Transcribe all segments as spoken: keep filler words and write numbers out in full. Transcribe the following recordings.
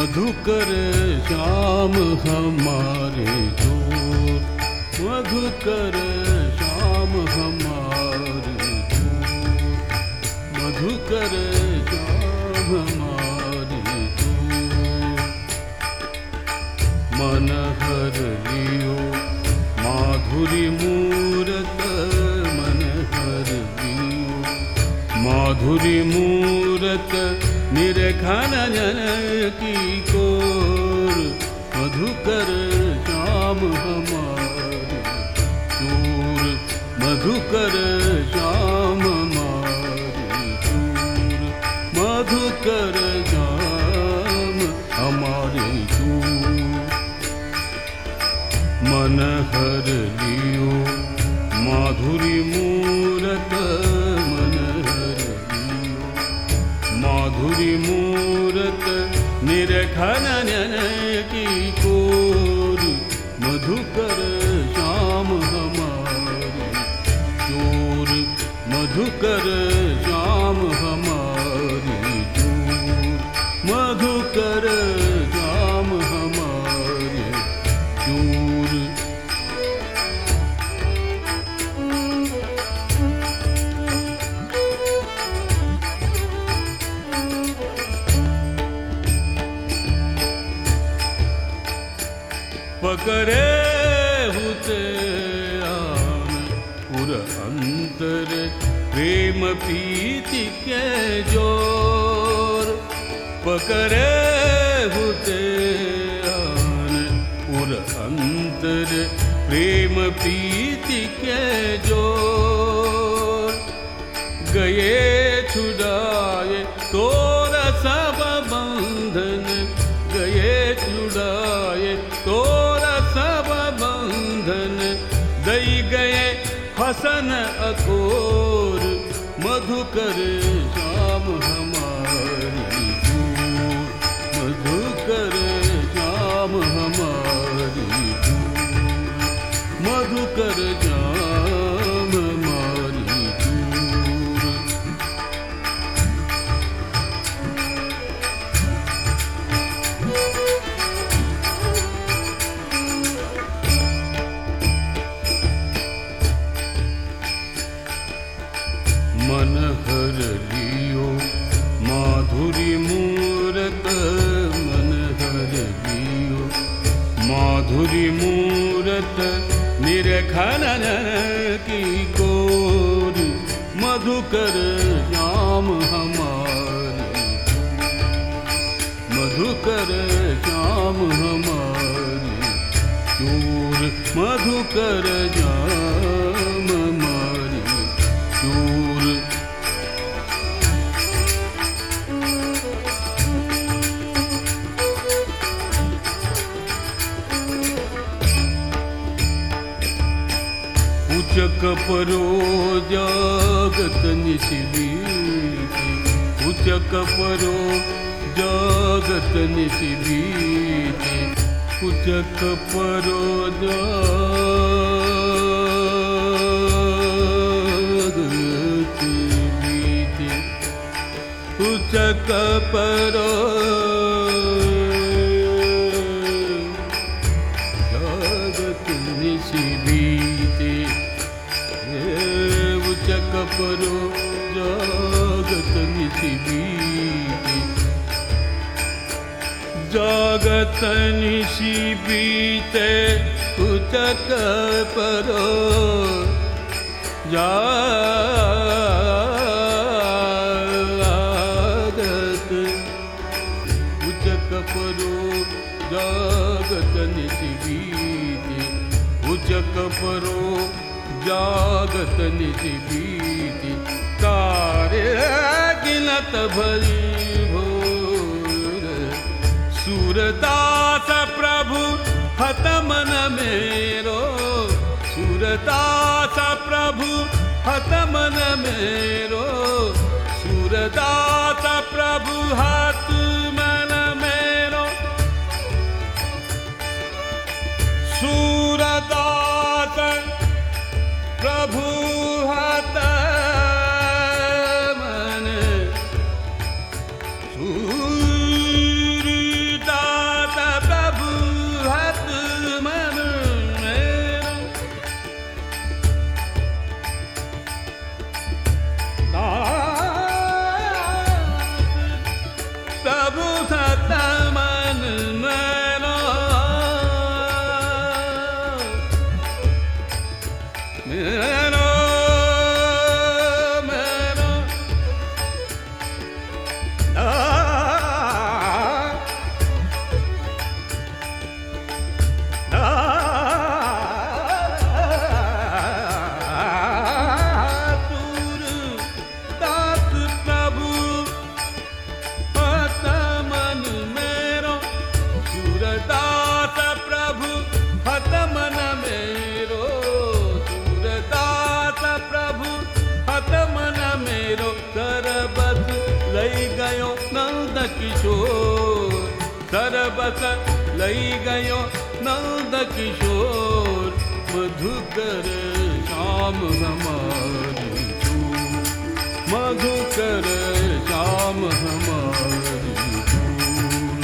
मधुकर श्याम हमारे जोर, मधुकर श्याम हमारे जोर, मधुकर श्याम हमारे जोर। मन हर लियो माधुरी मूरत, मन हर लियो माधुरी मूरत, निरखन जन की कोर। मधुकर श्याम हमारे जोर, मधुकर श्याम हमारे जोर, मधुकर श्याम हमारे जोर। मन हर लियो माधुरी मूरत, मन हर लियो माधुरी मूरत, निरखन जन की कोर। मधुकर श्याम हमारे जोर, मधुकर श्याम हमारे जोर, मधुकर श्याम हमारे जोर। पकड़े हुते आन पुर अंतर, प्रेम प्रीति के जोर। पकड़े हुते आन पुर अंतर, प्रेम प्रीति के जोर। गए छुड़ाए तोरा सब बंधन, गए छुड़ाए तोरा सब बंधन, दई गए हसन अकोर। मधुकर श्याम हमारी जोर, मधुकर श्याम हमारी जोर, मधुकर श्याम हमारी जोर। मन हर लियो माधुरी मूरत, मन हर लियो माधुरी मूरत, निरखन जन की कोर। मधुकर श्याम हमारे, मधुकर श्याम हमारे जोर, मधुकर श्याम हमारे जोर। उचक परो जगत निशिबीते, उचक परो जगत निशिबीते, उचक परो जगत बीते, उचक परो जगत निशिबीते। उचक परो जगत निशिबीते, जगत निशिबीते, उचक परो जगत, उचक परो जगत निशिबीते, उचक परो जागत निशिबीते। तारे गिनत भरी भोर, सूरदास प्रभु हत मन मेरो, सूरदास प्रभु हत मन मेरो, सूरदास प्रभु हत मन मेरो। सूरदास प्रभु हत मन, सूरदास किशोर सरबस लई गयो नंद किशोर मधुकर श्याम हमारी चूर मधुकर श्याम हमारी चूर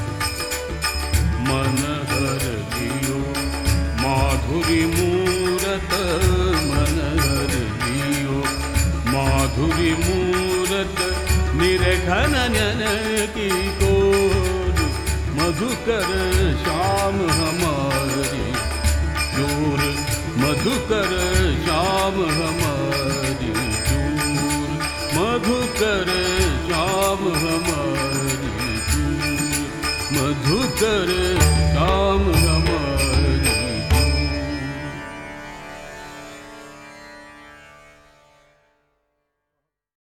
मन हर लियो माधुरी मूरत मन हर लियो माधुरी मूरत निरघन नयन की कोर मधुकर श्याम हमारी चूर मधुकर श्याम हमारी चूर मधुकर श्याम हमारी चूर मधुकर